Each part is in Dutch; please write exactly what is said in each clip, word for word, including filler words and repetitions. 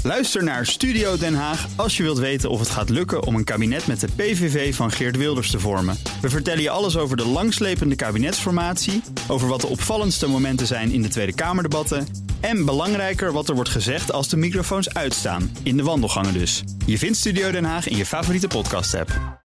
Luister naar Studio Den Haag als je wilt weten of het gaat lukken om een kabinet met de P V V van Geert Wilders te vormen. We vertellen je alles over de langslepende kabinetsformatie, over wat de opvallendste momenten zijn in de Tweede Kamerdebatten en belangrijker wat er wordt gezegd als de microfoons uitstaan, in de wandelgangen dus. Je vindt Studio Den Haag in je favoriete podcast-app.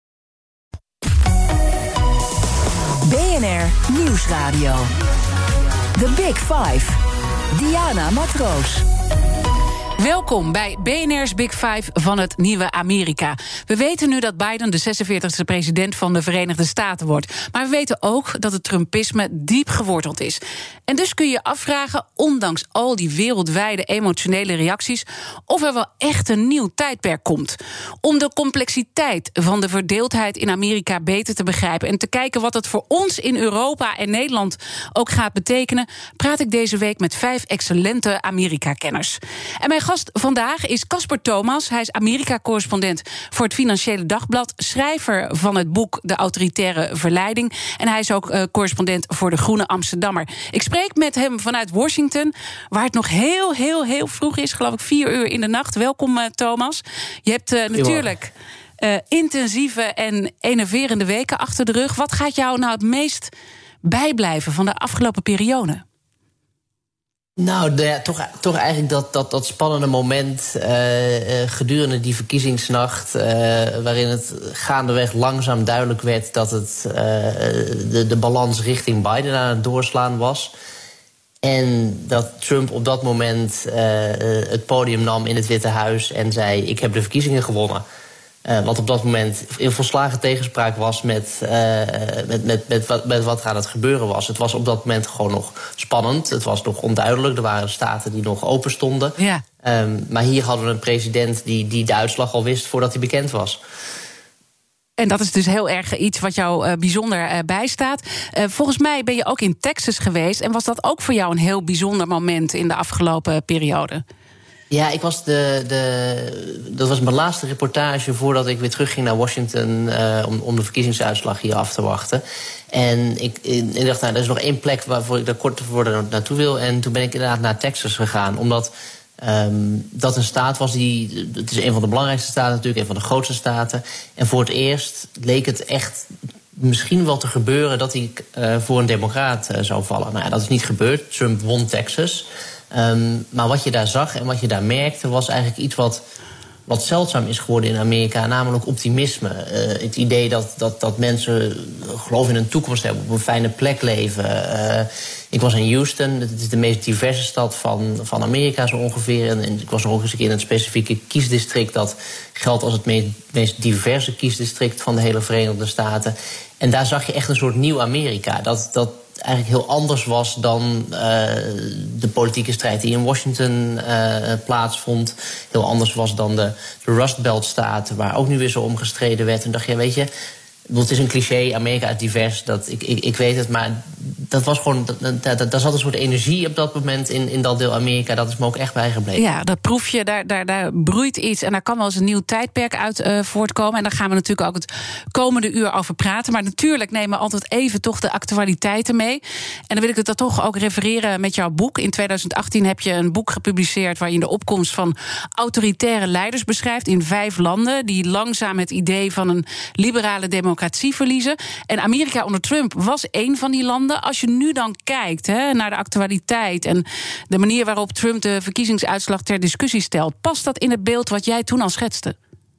B N R Nieuwsradio. The Big Five. Diana Matroos. Welkom bij B N R's Big Five van het nieuwe Amerika. We weten nu dat Biden de zesenveertigste president van de Verenigde Staten wordt. Maar we weten ook dat het Trumpisme diep geworteld is. En dus kun je je afvragen, ondanks al die wereldwijde emotionele reacties, of er wel echt een nieuw tijdperk komt. Om de complexiteit van de verdeeldheid in Amerika beter te begrijpen en te kijken wat het voor ons in Europa en Nederland ook gaat betekenen, praat ik deze week met vijf excellente Amerika-kenners. En mijn gast vandaag is Casper Thomas. Hij is Amerika-correspondent voor het Financiële Dagblad, schrijver van het boek De Autoritaire Verleiding. En hij is ook uh, correspondent voor de Groene Amsterdammer. Ik spreek met hem vanuit Washington, waar het nog heel, heel, heel vroeg is, geloof ik vier uur in de nacht. Welkom, uh, Thomas. Je hebt uh, natuurlijk uh, intensieve en enerverende weken achter de rug. Wat gaat jou nou het meest bijblijven van de afgelopen periode? Nou, de, toch, toch eigenlijk dat, dat, dat spannende moment uh, uh, gedurende die verkiezingsnacht, uh, waarin het gaandeweg langzaam duidelijk werd dat het, uh, de, de balans richting Biden aan het doorslaan was. En dat Trump op dat moment uh, het podium nam in het Witte Huis en zei: ik heb de verkiezingen gewonnen. Uh, wat op dat moment in volslagen tegenspraak was met, uh, met, met, met, wat, met wat er aan het gebeuren was. Het was op dat moment gewoon nog spannend. Het was nog onduidelijk. Er waren staten die nog open stonden. Ja. Um, maar hier hadden we een president die, die de uitslag al wist voordat hij bekend was. En dat is dus heel erg iets wat jou uh, bijzonder uh, bijstaat. Uh, volgens mij ben je ook in Texas geweest. En was dat ook voor jou een heel bijzonder moment in de afgelopen periode? Ja, ik was de, de, dat was mijn laatste reportage voordat ik weer terugging naar Washington uh, om, om de verkiezingsuitslag hier af te wachten. En ik, ik dacht, nou, er is nog één plek waarvoor ik daar kort voor naartoe wil. En toen ben ik inderdaad naar Texas gegaan, omdat um, dat een staat was die, het is een van de belangrijkste staten natuurlijk, een van de grootste staten. En voor het eerst leek het echt misschien wel te gebeuren dat hij uh, voor een democraat uh, zou vallen. Nou ja, dat is niet gebeurd. Trump won Texas. Um, maar wat je daar zag en wat je daar merkte was eigenlijk iets wat, wat zeldzaam is geworden in Amerika, namelijk optimisme. Uh, het idee dat, dat, dat mensen geloof in een toekomst hebben, op een fijne plek leven. Uh, ik was in Houston, het is de meest diverse stad van, van Amerika zo ongeveer. En, en ik was nog ook eens een keer in het specifieke kiesdistrict dat geldt als het meest, meest diverse kiesdistrict van de hele Verenigde Staten. En daar zag je echt een soort nieuw Amerika. Dat, dat eigenlijk heel anders was dan uh, de politieke strijd die in Washington uh, plaatsvond. Heel anders was dan de, de Rust Belt-staten, waar ook nu weer zo om gestreden werd. En dacht je, weet je, het is een cliché, Amerika is divers, dat, ik, ik, ik weet het, maar dat was gewoon, daar zat een soort energie op dat moment in, in dat deel Amerika, dat is me ook echt bijgebleven. Ja, dat proef je, daar, daar, daar broeit iets en daar kan wel eens een nieuw tijdperk uit uh, voortkomen. En daar gaan we natuurlijk ook het komende uur over praten. Maar natuurlijk nemen we altijd even toch de actualiteiten mee. En dan wil ik het dan toch ook refereren met jouw boek. In tweeduizend achttien heb je een boek gepubliceerd waarin de opkomst van autoritaire leiders beschrijft in vijf landen die langzaam het idee van een liberale democratie verliezen. En Amerika onder Trump was één van die landen. Als je nu dan kijkt hè, naar de actualiteit en de manier waarop Trump de verkiezingsuitslag ter discussie stelt, past dat in het beeld wat jij toen al schetste?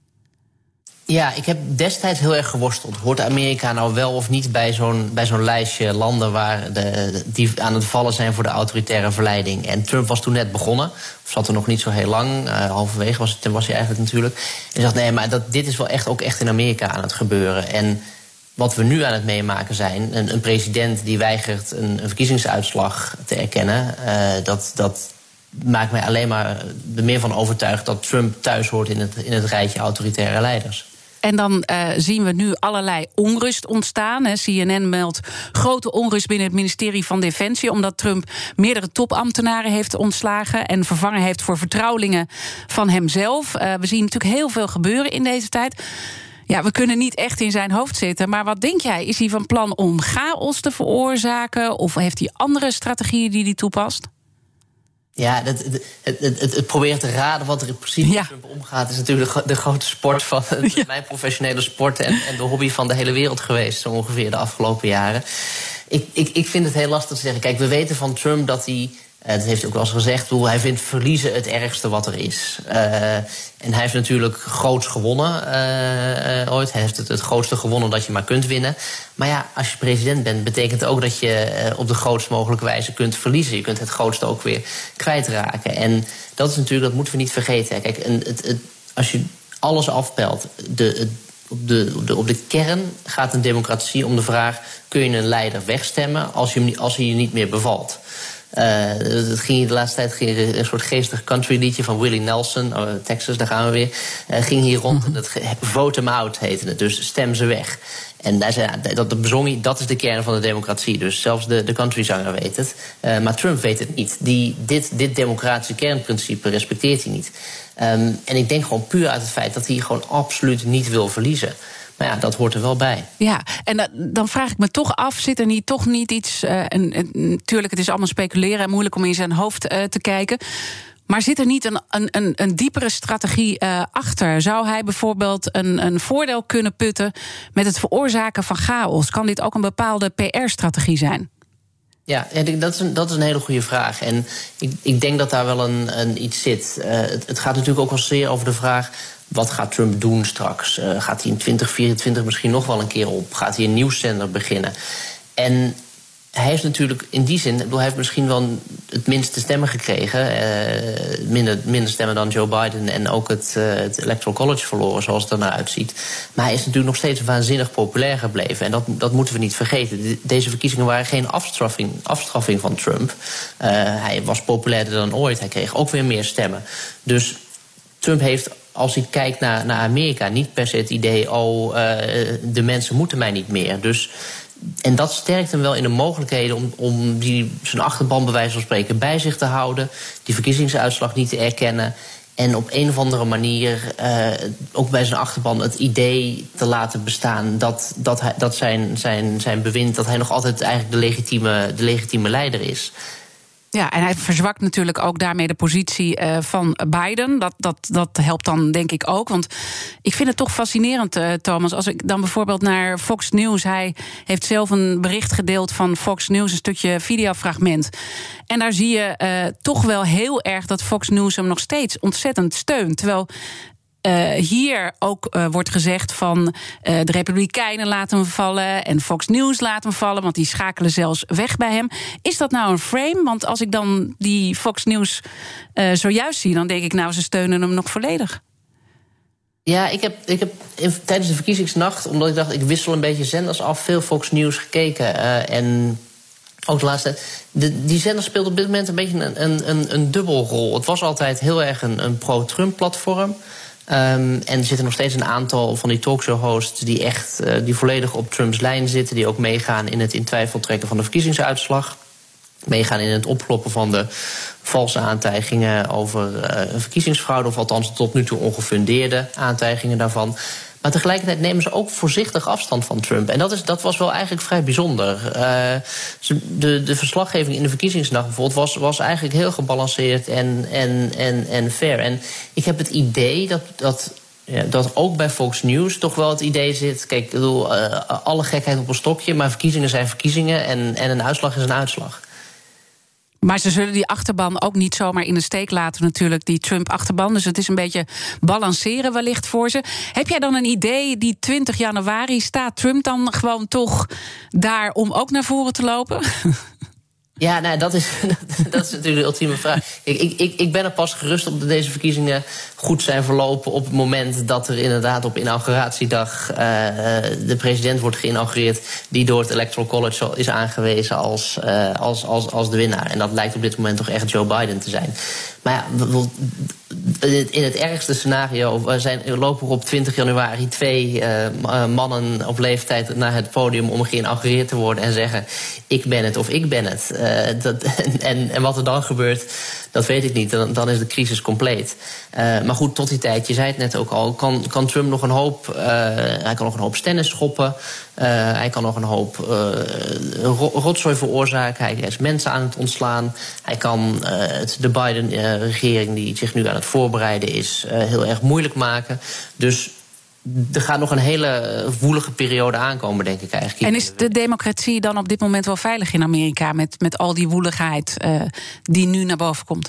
Ja, ik heb destijds heel erg geworsteld. Hoort Amerika nou wel of niet bij zo'n, bij zo'n lijstje landen waar de, die aan het vallen zijn voor de autoritaire verleiding? En Trump was toen net begonnen, of zat er nog niet zo heel lang, uh, halverwege was, het, was hij eigenlijk natuurlijk. En ik dacht, nee, maar dat, dit is wel echt ook echt in Amerika aan het gebeuren. En wat we nu aan het meemaken zijn, een, een president die weigert een, een verkiezingsuitslag te erkennen, uh, dat, dat maakt mij alleen maar er meer van overtuigd dat Trump thuis hoort in het, in het rijtje autoritaire leiders. En dan uh, zien we nu allerlei onrust ontstaan. Hè. C N N meldt grote onrust binnen het ministerie van Defensie, omdat Trump meerdere topambtenaren heeft ontslagen en vervangen heeft voor vertrouwelingen van hemzelf. Uh, we zien natuurlijk heel veel gebeuren in deze tijd. Ja, we kunnen niet echt in zijn hoofd zitten. Maar wat denk jij? Is hij van plan om chaos te veroorzaken? Of heeft hij andere strategieën die hij toepast? Ja, het, het, het, het, het proberen te raden wat er in precies met Trump omgaat is natuurlijk de, de grote sport van het, ja. mijn professionele sport en, en de hobby van de hele wereld geweest, zo ongeveer de afgelopen jaren. Ik, ik, ik vind het heel lastig te zeggen. Kijk, we weten van Trump dat hij, uh, dat heeft hij ook wel eens gezegd, bedoel, hij vindt verliezen het ergste wat er is. Uh, en hij heeft natuurlijk groots gewonnen uh, uh, ooit. Hij heeft het, het grootste gewonnen dat je maar kunt winnen. Maar ja, als je president bent, betekent ook dat je uh, op de grootst mogelijke wijze kunt verliezen. Je kunt het grootste ook weer kwijtraken. En dat is natuurlijk, dat moeten we niet vergeten. Kijk, en het, het, als je alles afpelt, de, het, op, de, op, de, op de kern gaat een democratie om de vraag, kun je een leider wegstemmen als, je, als hij je niet meer bevalt? Uh, het ging de laatste tijd ging er een soort geestig country liedje van Willie Nelson, oh, Texas, daar gaan we weer. Uh, ging hier rond en dat vote them out heette het, dus stem ze weg. En daar zei, dat, dat bezong hij, dat is de kern van de democratie. Dus zelfs de, de countryzanger weet het. Uh, maar Trump weet het niet. Die, dit, dit democratische kernprincipe respecteert hij niet. Um, en ik denk gewoon puur uit het feit dat hij gewoon absoluut niet wil verliezen. Maar ja, dat hoort er wel bij. Ja, en uh, dan vraag ik me toch af, zit er niet toch niet iets... Uh, en, en, natuurlijk, het is allemaal speculeren en moeilijk om in zijn hoofd uh, te kijken. Maar zit er niet een, een, een, een diepere strategie uh, achter? Zou hij bijvoorbeeld een, een voordeel kunnen putten met het veroorzaken van chaos? Kan dit ook een bepaalde P R-strategie zijn? Ja, dat is een, dat is een hele goede vraag. En ik, ik denk dat daar wel een, een iets zit. Uh, het, het gaat natuurlijk ook wel zeer over de vraag, wat gaat Trump doen straks? Uh, gaat hij in twintig vierentwintig misschien nog wel een keer op? Gaat hij een nieuwszender beginnen? En hij heeft natuurlijk in die zin, hij heeft misschien wel het minste stemmen gekregen. Uh, minder, minder stemmen dan Joe Biden en ook het, uh, het Electoral College verloren, zoals het er naar uitziet. Maar hij is natuurlijk nog steeds waanzinnig populair gebleven. En dat, dat moeten we niet vergeten. Deze verkiezingen waren geen afstraffing, afstraffing van Trump. Uh, hij was populairder dan ooit. Hij kreeg ook weer meer stemmen. Dus Trump heeft, als hij kijkt naar, naar Amerika, niet per se het idee, oh, uh, de mensen moeten mij niet meer. Dus, en dat sterkt hem wel in de mogelijkheden om, om die, zijn achterban bij wijze van spreken bij zich te houden, die verkiezingsuitslag niet te erkennen en op een of andere manier uh, ook bij zijn achterban het idee te laten bestaan dat, dat, hij, dat zijn, zijn, zijn bewind, dat hij nog altijd eigenlijk de legitieme, de legitieme leider is. Ja, en hij verzwakt natuurlijk ook daarmee de positie uh, van Biden. Dat, dat, dat helpt dan denk ik ook. Want ik vind het toch fascinerend, uh, Thomas. Als ik dan bijvoorbeeld naar Fox News... hij heeft zelf een bericht gedeeld van Fox News, een stukje videofragment. En daar zie je uh, toch wel heel erg dat Fox News hem nog steeds ontzettend steunt. Terwijl Uh, hier ook uh, wordt gezegd van uh, de Republikeinen laten hem vallen en Fox News laten hem vallen, want die schakelen zelfs weg bij hem. Is dat nou een frame? Want als ik dan die Fox News uh, zojuist zie, dan denk ik, nou, ze steunen hem nog volledig. Ja, ik heb, ik heb in, tijdens de verkiezingsnacht, omdat ik dacht, ik wissel een beetje zenders af, veel Fox News gekeken. Uh, en ook de laatste de, die zender speelt op dit moment een beetje een, een, een, een dubbelrol. Het was altijd heel erg een, een pro-Trump-platform. Um, en er zitten nog steeds een aantal van die talkshow-hosts die echt uh, die volledig op Trumps lijn zitten, die ook meegaan in het in twijfel trekken van de verkiezingsuitslag, meegaan in het opkloppen van de valse aantijgingen over uh, verkiezingsfraude, of althans tot nu toe ongefundeerde aantijgingen daarvan. Maar tegelijkertijd nemen ze ook voorzichtig afstand van Trump. En dat, is, dat was wel eigenlijk vrij bijzonder. Uh, de, de verslaggeving in de verkiezingsnacht bijvoorbeeld was, was eigenlijk heel gebalanceerd en, en, en, en fair. En ik heb het idee dat, dat, ja, dat ook bij Fox News toch wel het idee zit, kijk, ik bedoel, uh, alle gekheid op een stokje, maar verkiezingen zijn verkiezingen en, en een uitslag is een uitslag. Maar ze zullen die achterban ook niet zomaar in de steek laten natuurlijk, die Trump-achterban. Dus het is een beetje balanceren wellicht voor ze. Heb jij dan een idee, die twintig januari, staat Trump dan gewoon toch daar om ook naar voren te lopen? Ja, nou, dat is, dat is natuurlijk de ultieme vraag. Ik, ik, ik ben er pas gerust op dat deze verkiezingen goed zijn verlopen op het moment dat er inderdaad op inauguratiedag uh, de president wordt geïnaugureerd die door het Electoral College is aangewezen als, uh, als, als, als de winnaar. En dat lijkt op dit moment toch echt Joe Biden te zijn. Maar ja, in het ergste scenario zijn, lopen er op twintig januari twee uh, mannen op leeftijd naar het podium om geïnaugureerd te worden en zeggen, ik ben het of ik ben het. Uh, dat, en, en wat er dan gebeurt, dat weet ik niet. Dan, dan is de crisis compleet. Uh, maar goed, tot die tijd, je zei het net ook al, kan, kan Trump nog een hoop, uh, hij kan nog een hoop stennis schoppen. Uh, hij kan nog een hoop uh, rotzooi veroorzaken. Hij is mensen aan het ontslaan. Hij kan uh, het, de Biden-regering, uh, die zich nu aan het voorbereiden is, uh, heel erg moeilijk maken. Dus er gaat nog een hele woelige periode aankomen, denk ik eigenlijk. En is de democratie dan op dit moment wel veilig in Amerika, met, met al die woeligheid uh, die nu naar boven komt?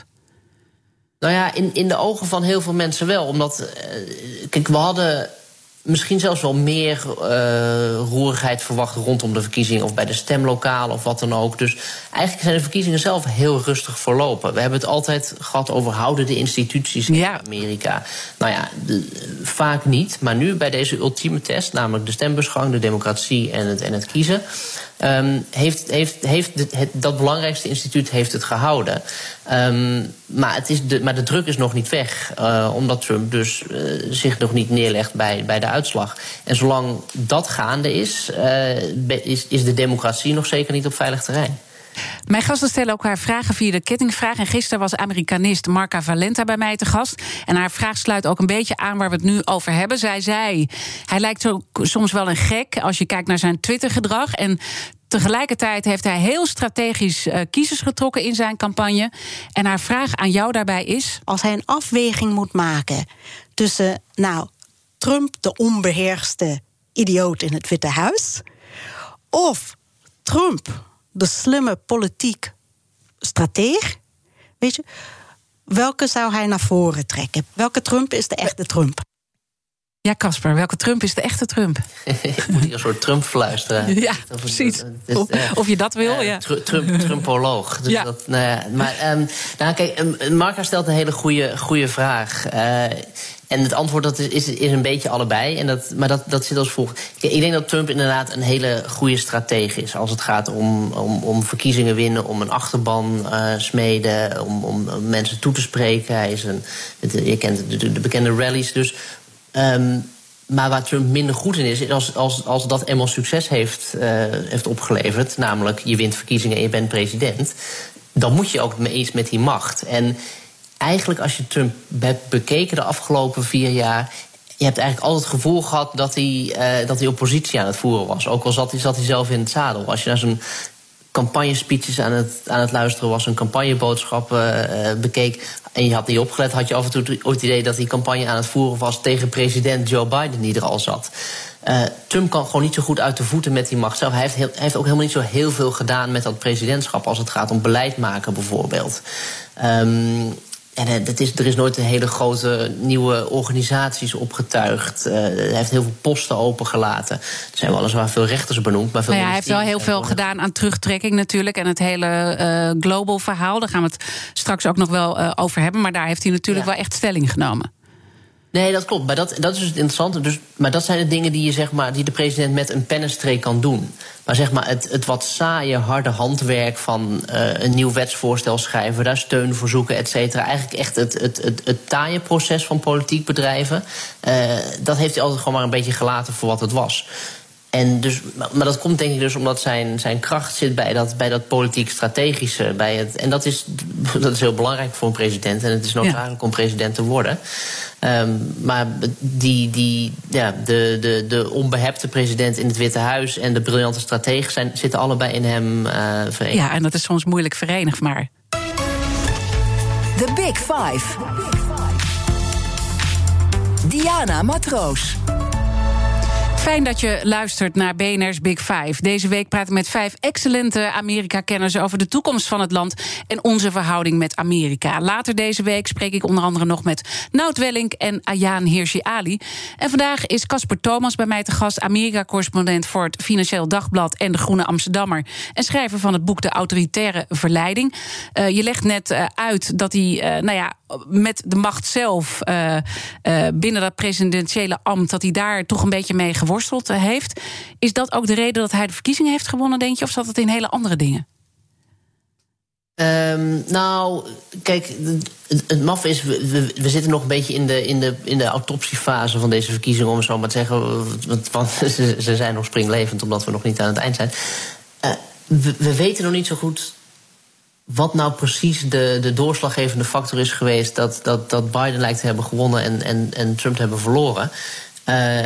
Nou ja, in, in de ogen van heel veel mensen wel. Omdat, uh, kijk, we hadden misschien zelfs wel meer uh, roerigheid verwacht rondom de verkiezingen of bij de stemlokalen of wat dan ook. Dus eigenlijk zijn de verkiezingen zelf heel rustig verlopen. We hebben het altijd gehad over houden de instituties in ja. Amerika. Nou ja, de, vaak niet. Maar nu bij deze ultieme test, namelijk de stembusgang, de democratie en het, en het kiezen, Um, heeft, heeft, heeft de, het, dat belangrijkste instituut heeft het gehouden. Um, maar, het is de, maar de druk is nog niet weg. Uh, omdat Trump dus uh, zich nog niet neerlegt bij, bij de uitslag. En zolang dat gaande is, uh, is, is de democratie nog zeker niet op veilig terrein. Mijn gasten stellen ook haar vragen via de kettingvraag. En gisteren was Amerikanist Marca Valenta bij mij te gast. En haar vraag sluit ook een beetje aan waar we het nu over hebben. Zij zei, hij lijkt ook soms wel een gek als je kijkt naar zijn Twittergedrag. En tegelijkertijd heeft hij heel strategisch uh, kiezers getrokken in zijn campagne. En haar vraag aan jou daarbij is, als hij een afweging moet maken tussen, nou, Trump, de onbeheerste idioot in het Witte Huis, of Trump, de slimme politiek strateeg, weet je, welke zou hij naar voren trekken? Welke Trump is de echte Trump? Ja, Casper, welke Trump is de echte Trump? Ik moet hier een soort Trump fluisteren. Ja, of, precies. Dus, of, uh, of je dat wil, uh, ja. Trump, Trumpoloog. Dus ja. Dat, nou ja, maar um, nou, kijk, um, Marca stelt een hele goede, goede vraag. Uh, En het antwoord dat is, is, is een beetje allebei. En dat, maar dat, dat zit als volgt. Ik denk dat Trump inderdaad een hele goede strateeg is. Als het gaat om, om, om verkiezingen winnen, om een achterban uh, smeden, om, om mensen toe te spreken. Hij is een, het, je kent de, de bekende rallies. Dus, um, maar waar Trump minder goed in is, is als, als, als dat eenmaal succes heeft, uh, heeft opgeleverd, namelijk je wint verkiezingen en je bent president, dan moet je ook iets met die macht. En eigenlijk als je Trump hebt bekeken de afgelopen vier jaar, je hebt eigenlijk altijd het gevoel gehad dat hij, uh, dat hij oppositie aan het voeren was. Ook al zat hij, zat hij zelf in het zadel. Als je naar zijn campagnespeeches aan het, aan het luisteren was, zijn campagneboodschappen uh, bekeek en je had niet opgelet, had je af en toe het idee dat hij campagne aan het voeren was tegen president Joe Biden die er al zat. Uh, Trump kan gewoon niet zo goed uit de voeten met die macht zelf. Hij heeft, heel, hij heeft ook helemaal niet zo heel veel gedaan met dat presidentschap als het gaat om beleid maken bijvoorbeeld. Um, En dat is, er is nooit een hele grote nieuwe organisaties opgetuigd. Uh, hij heeft heel veel posten opengelaten. Er zijn weliswaar veel rechters benoemd. Maar veel nou ja, hij heeft wel heel veel gedaan aan terugtrekking natuurlijk. En het hele uh, global verhaal, daar gaan we het straks ook nog wel uh, over hebben. Maar daar heeft hij natuurlijk ja. wel echt stelling genomen. Nee, dat klopt. Maar dat, dat is dus het interessante. Dus, maar dat zijn de dingen die, je, zeg maar, die de president met een pennenstreek kan doen. Maar zeg maar het, het wat saaie, harde handwerk van uh, een nieuw wetsvoorstel schrijven, daar steun voor zoeken, et cetera. Eigenlijk echt het, het, het, het taaie proces van politiek bedrijven, uh, dat heeft hij altijd gewoon maar een beetje gelaten voor wat het was. En dus, maar dat komt denk ik dus omdat zijn, zijn kracht zit bij dat, bij dat politiek-strategische. Bij het, en dat is, dat is heel belangrijk voor een president. En het is noodzakelijk ja. om president te worden. Um, maar die, die, ja, de, de, de onbehepte president in het Witte Huis en de briljante stratege zijn, zitten allebei in hem uh, verenigd. Ja, en dat is soms moeilijk verenigd, maar. The Big Five. Diana Matroos. Fijn dat je luistert naar B N R's Big Five. Deze week praat ik met vijf excellente Amerika-kenners over de toekomst van het land en onze verhouding met Amerika. Later deze week spreek ik onder andere nog met Nout Welling en Ayaan Hirsi Ali. En vandaag is Casper Thomas bij mij te gast, Amerika-correspondent voor het Financieel Dagblad en de Groene Amsterdammer en schrijver van het boek De Autoritaire Verleiding. Uh, je legt net uh, uit dat hij, uh, nou ja, met de macht zelf uh, uh, binnen dat presidentiële ambt, dat hij daar toch een beetje mee geworsteld uh, heeft. Is dat ook de reden dat hij de verkiezingen heeft gewonnen, denk je? Of zat het in hele andere dingen? Um, nou, kijk, het, het maf is, we, we, we zitten nog een beetje in de, in, de, in de autopsiefase van deze verkiezingen, om het zo maar te zeggen. Want, want ze, ze zijn nog springlevend, omdat we nog niet aan het eind zijn. Uh, we, we weten nog niet zo goed wat nou precies de, de doorslaggevende factor is geweest dat, dat, dat Biden lijkt te hebben gewonnen en, en, en Trump te hebben verloren. Uh,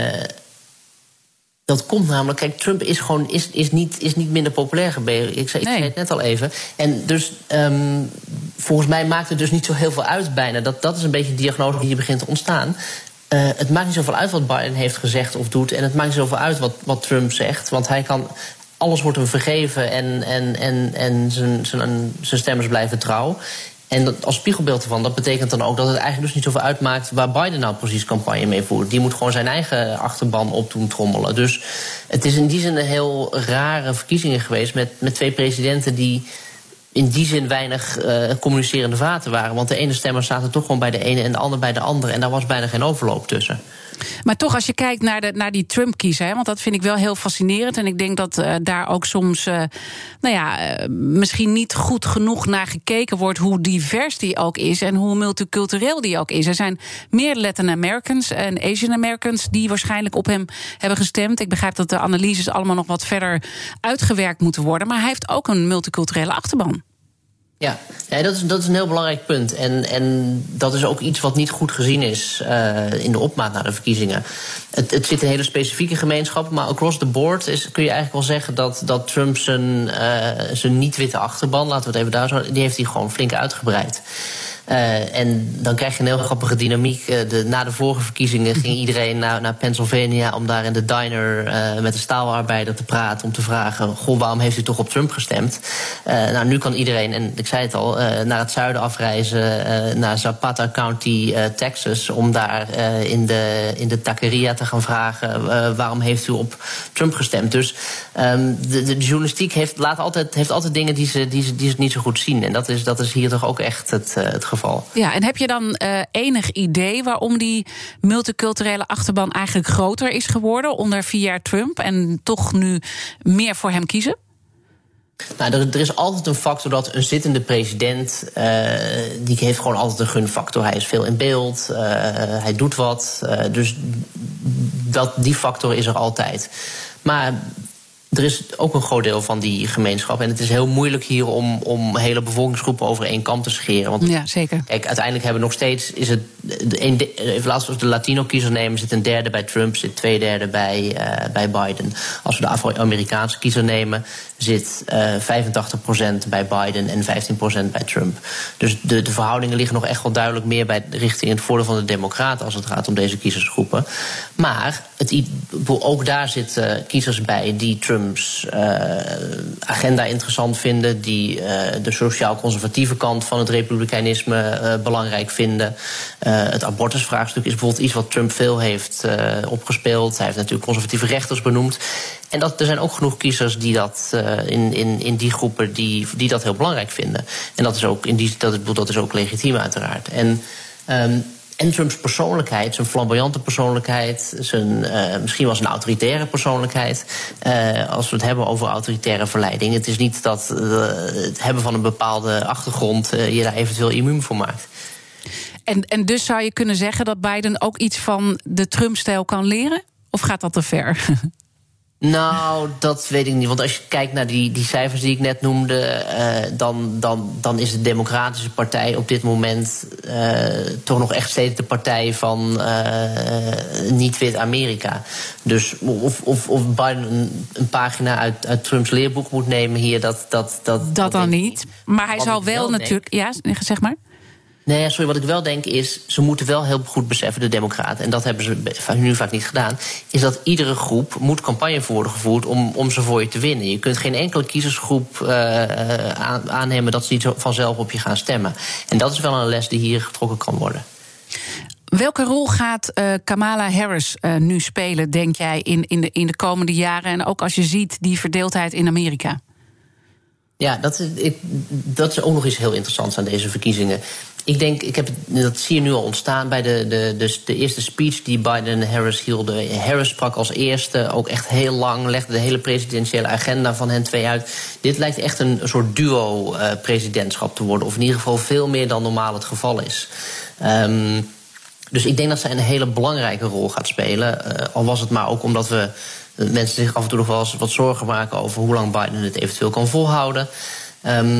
dat komt namelijk, kijk, Trump is gewoon is, is niet, is niet minder populair gebleven. Ik zei, nee. ik zei het net al even. En dus um, volgens mij maakt het dus niet zo heel veel uit bijna. Dat, dat is een beetje de diagnose die hier begint te ontstaan. Uh, het maakt niet zoveel uit wat Biden heeft gezegd of doet. En het maakt niet zoveel uit wat, wat Trump zegt. Want hij kan, alles wordt hem vergeven en, en, en, en zijn, zijn, zijn stemmers blijven trouw. En dat, als spiegelbeeld ervan, dat betekent dan ook dat het eigenlijk dus niet zoveel uitmaakt waar Biden nou precies campagne mee voert. Die moet gewoon zijn eigen achterban op doen trommelen. Dus het is in die zin een heel rare verkiezingen geweest met, met twee presidenten die in die zin weinig uh, communicerende vaten waren. Want de ene stemmers zaten toch gewoon bij de ene en de ander bij de andere. En daar was bijna geen overloop tussen. Maar toch, als je kijkt naar, de, naar die Trump-kiezer, hè, want dat vind ik wel heel fascinerend. En ik denk dat uh, daar ook soms uh, nou ja, uh, misschien niet goed genoeg naar gekeken wordt hoe divers die ook is en hoe multicultureel die ook is. Er zijn meer Latin Americans en Asian Americans die waarschijnlijk op hem hebben gestemd. Ik begrijp dat de analyses allemaal nog wat verder uitgewerkt moeten worden. Maar hij heeft ook een multiculturele achterban. Ja, ja dat, is, dat is een heel belangrijk punt. En, en dat is ook iets wat niet goed gezien is uh, in de opmaat naar de verkiezingen. Het, het zit in hele specifieke gemeenschappen, maar across the board is, kun je eigenlijk wel zeggen dat, dat Trump zijn, uh, zijn niet-witte achterban, laten we het even daar zo, die heeft hij gewoon flink uitgebreid. Uh, en dan krijg je een heel grappige dynamiek. Uh, de, na de vorige verkiezingen ging iedereen naar, naar Pennsylvania om daar in de diner uh, met de staalarbeider te praten, om te vragen, goh, waarom heeft u toch op Trump gestemd? Uh, nou, nu kan iedereen, en ik zei het al, uh, naar het zuiden afreizen, uh, naar Zapata County, uh, Texas, om daar uh, in, de, in de taqueria te gaan vragen, uh, waarom heeft u op Trump gestemd? Dus um, de, de journalistiek heeft, laat altijd, heeft altijd dingen die ze, die, ze, die ze niet zo goed zien. En dat is, dat is hier toch ook echt het, uh, het geval. Ja, en heb je dan uh, enig idee waarom die multiculturele achterban eigenlijk groter is geworden onder vier jaar Trump en toch nu meer voor hem kiezen? Nou, er, er is altijd een factor dat een zittende president, uh, die heeft gewoon altijd een gunfactor. Hij is veel in beeld, uh, hij doet wat, uh, dus dat, die factor is er altijd. Maar er is ook een groot deel van die gemeenschap. En het is heel moeilijk hier om, om hele bevolkingsgroepen over één kam te scheren. Want, ja, zeker. Kijk, uiteindelijk hebben we nog steeds, is het, een, even laten we de Latino-kiezer nemen, zit een derde bij Trump, zit twee derde bij, uh, bij Biden. Als we de Afro-Amerikaanse kiezer nemen, zit uh, vijfentachtig procent bij Biden en vijftien procent bij Trump. Dus de, de verhoudingen liggen nog echt wel duidelijk meer bij richting het voordeel van de Democraten als het gaat om deze kiezersgroepen. Maar het, ook daar zitten uh, kiezers bij die Trumps uh, agenda interessant vinden, die uh, de sociaal-conservatieve kant van het republikeinisme uh, belangrijk vinden. Uh, het abortusvraagstuk is bijvoorbeeld iets wat Trump veel heeft uh, opgespeeld. Hij heeft natuurlijk conservatieve rechters benoemd. En dat, er zijn ook genoeg kiezers die dat uh, in, in, in die groepen die, die dat heel belangrijk vinden. En dat is ook, in die, dat, dat is ook legitiem uiteraard. En, um, en Trumps persoonlijkheid, zijn flamboyante persoonlijkheid, zijn, uh, misschien wel zijn autoritaire persoonlijkheid. Uh, als we het hebben over autoritaire verleiding. Het is niet dat uh, het hebben van een bepaalde achtergrond uh, je daar eventueel immuun voor maakt. En, en dus zou je kunnen zeggen dat Biden ook iets van de Trump-stijl kan leren? Of gaat dat te ver? Nou, dat weet ik niet. Want als je kijkt naar die, die cijfers die ik net noemde, uh, dan, dan, dan is de Democratische Partij op dit moment uh, toch nog echt steeds de partij van uh, niet-wit Amerika. Dus of, of, of Biden een, een pagina uit, uit Trumps leerboek moet nemen hier, dat... Dat, dat, dat, dat dan niet. Maar hij zal wel, wel natuurlijk... Ja, zeg maar. Nee, sorry, wat ik wel denk is, ze moeten wel heel goed beseffen, de Democraten, en dat hebben ze nu vaak niet gedaan, is dat iedere groep moet campagne voor worden gevoerd om, om ze voor je te winnen. Je kunt geen enkele kiezersgroep uh, aannemen dat ze niet vanzelf op je gaan stemmen. En dat is wel een les die hier getrokken kan worden. Welke rol gaat uh, Kamala Harris uh, nu spelen, denk jij, in, in, de, in de komende jaren? En ook als je ziet die verdeeldheid in Amerika? Ja, dat is, ik, dat is ook nog iets heel interessants aan deze verkiezingen. Ik denk, ik heb, dat zie je nu al ontstaan bij de, de, de, de eerste speech die Biden en Harris hielden. Harris sprak als eerste, ook echt heel lang, legde de hele presidentiële agenda van hen twee uit. Dit lijkt echt een, een soort duo-presidentschap uh, te worden, of in ieder geval veel meer dan normaal het geval is. Um, dus ik denk dat zij een hele belangrijke rol gaat spelen. Uh, al was het maar ook omdat we mensen zich af en toe nog wel eens wat zorgen maken over hoe lang Biden het eventueel kan volhouden. Um,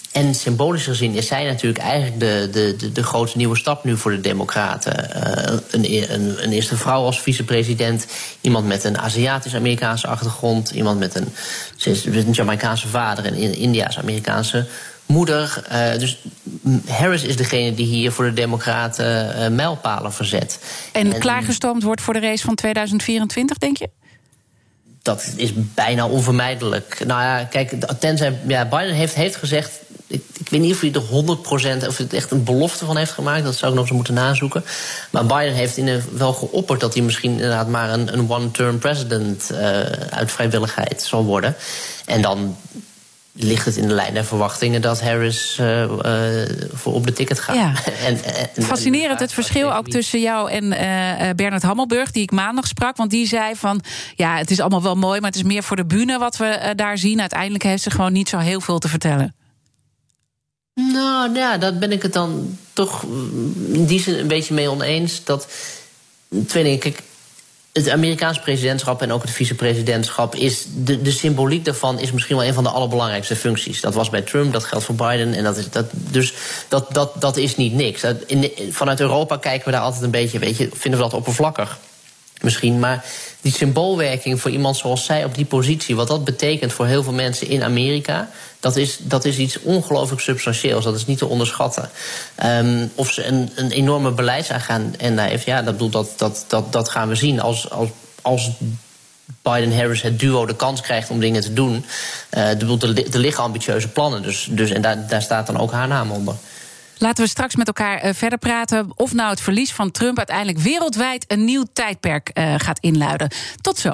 En symbolisch gezien is zij natuurlijk eigenlijk de, de, de, de grote nieuwe stap nu voor de Democraten. Uh, een, een, een eerste vrouw als vicepresident, iemand met een Aziatisch-Amerikaanse achtergrond, iemand met een, een Jamaicaanse vader en een Indiaas-Amerikaanse moeder. Uh, dus Harris is degene die hier voor de Democraten uh, mijlpalen verzet. En, en klaargestoomd wordt voor de race van tweeduizend vierentwintig, denk je? Dat is bijna onvermijdelijk. Nou ja, kijk, tenzij ja, Biden heeft, heeft gezegd, Ik, ik weet niet of hij er honderd procent, of het echt een belofte van heeft gemaakt. Dat zou ik nog eens moeten nazoeken. Maar Biden heeft in de, wel geopperd dat hij misschien inderdaad maar een, een one-term president uh, uit vrijwilligheid zal worden. En dan ligt het in de lijn der verwachtingen dat Harris uh, uh, voor op de ticket gaat. Ja. en, en, Fascinerend het verschil ook tussen jou en uh, Bernard Hammelburg, die ik maandag sprak. Want die zei van, ja, het is allemaal wel mooi, maar het is meer voor de bühne wat we uh, daar zien. Uiteindelijk heeft ze gewoon niet zo heel veel te vertellen. Nou ja, daar ben ik het dan toch in die zin een beetje mee oneens. Dat, twee dingen, kijk, het Amerikaanse presidentschap en ook het vicepresidentschap is de, de symboliek daarvan is misschien wel een van de allerbelangrijkste functies. Dat was bij Trump, dat geldt voor Biden. En dat is, dat, dus dat, dat, dat is niet niks. In, vanuit Europa kijken we daar altijd een beetje, weet je, vinden we dat oppervlakkig. Misschien, maar die symboolwerking voor iemand zoals zij op die positie, wat dat betekent voor heel veel mensen in Amerika, dat is, dat is iets ongelooflijk substantieels. Dat is niet te onderschatten. Um, of ze een, een enorme beleidsagenda heeft, ja, dat, bedoel, dat, dat, dat, dat gaan we zien. Als, als, als Biden-Harris het duo de kans krijgt om dingen te doen, uh, er, er liggen ambitieuze plannen. Dus, dus, en daar, daar staat dan ook haar naam onder. Laten we straks met elkaar uh, verder praten of nou het verlies van Trump uiteindelijk wereldwijd een nieuw tijdperk uh, gaat inluiden. Tot zo.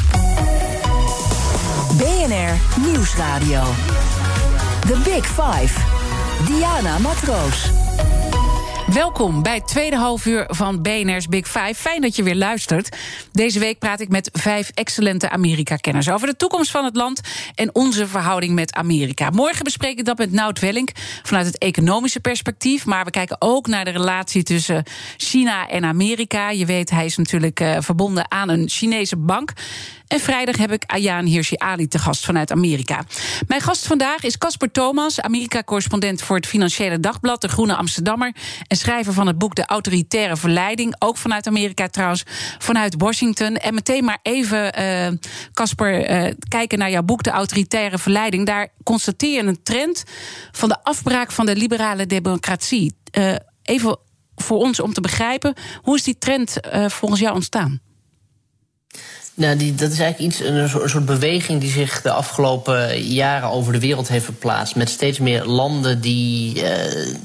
B N R Nieuwsradio. The Big Five. Diana Matroos. Welkom bij het tweede halfuur van B N R's Big Five. Fijn dat je weer luistert. Deze week praat ik met vijf excellente Amerika-kenners over de toekomst van het land en onze verhouding met Amerika. Morgen bespreek ik dat met Nout Welling vanuit het economische perspectief. Maar we kijken ook naar de relatie tussen China en Amerika. Je weet, hij is natuurlijk uh, verbonden aan een Chinese bank. En vrijdag heb ik Ayaan Hirsi Ali te gast vanuit Amerika. Mijn gast vandaag is Casper Thomas, Amerika-correspondent voor het Financiële Dagblad, De Groene Amsterdammer, en schrijver van het boek De Autoritaire Verleiding, ook vanuit Amerika trouwens, vanuit Washington. En meteen maar even, Casper, uh, uh, kijken naar jouw boek De Autoritaire Verleiding. Daar constateer je een trend van de afbraak van de liberale democratie. Uh, even voor ons om te begrijpen, hoe is die trend uh, volgens jou ontstaan? Nou, die, dat is eigenlijk iets, een soort, een soort beweging die zich de afgelopen jaren over de wereld heeft verplaatst. Met steeds meer landen die uh,